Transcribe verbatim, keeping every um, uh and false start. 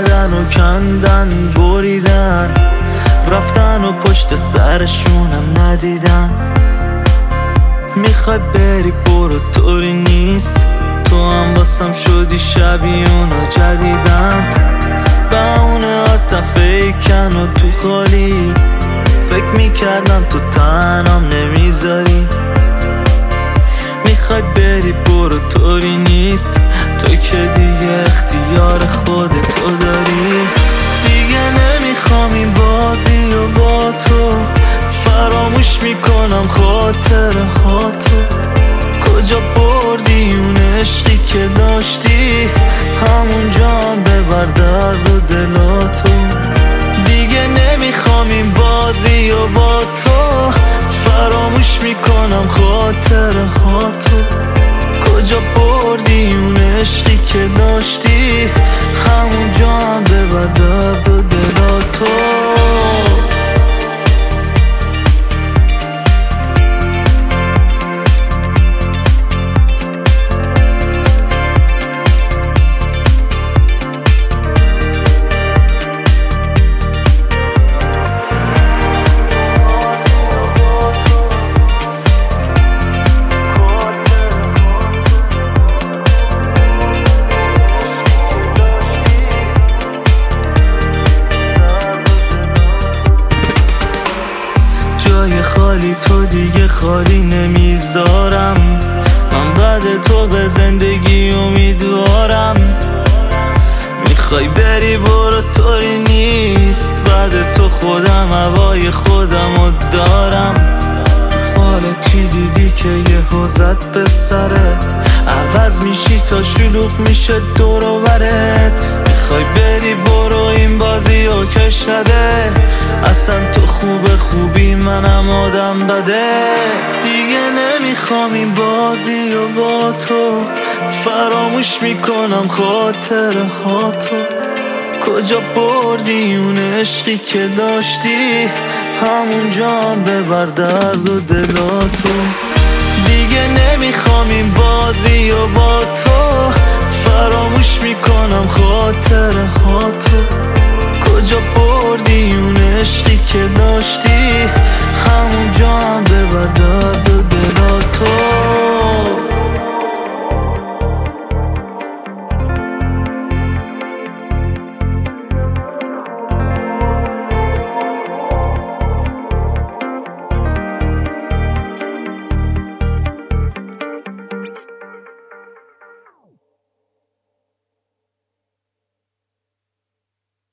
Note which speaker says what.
Speaker 1: اومدن و کندن بریدن، رفتن و پشت سرشونم ندیدن. میخوای بری برو طوری نیست، تو هم واسم شدی شبیه اونا جدیدن. به اون آتم فیکن و تو خالی، فکر میکردم تو تنم نمیذاری. میخوای بری برو طوری نیست، تو که دیگه اختیار خودتو داری. دیگه نمیخوام این بازی و با تو، فراموش میکنم خاطره ها تو. کجا بردی اون عشقی که داشتی، همونجا هم ببر درد و دلاتو. دیگه نمیخوام این بازی و با تو، فراموش میکنم خاطره ها تو. کجا بردی اون عشقی که داشتی، همونجا هم ببر درد و دلاتو. جای خالی تو دیگه خالی نمیذارم، من بعد تو به زندگی امیدوارم. میخوای بری برو طوری نیست، بعد تو خودم هوای خودم رو دارم. فال چی دیدی که یه حوزت به سرت، عوض میشی تا شلوغ میشه دور و برت. میخوای بری برو این بازی رو کش نده، اصلا تو خوب خوبی منم آدم بده. دیگه نمیخوام این بازی رو با تو، فراموش میکنم خاطره ها تو. کجا بردی اون عشقی که داشتی، همونجا هم ببر درد و دلاتو. دیگه نمیخوام این بازی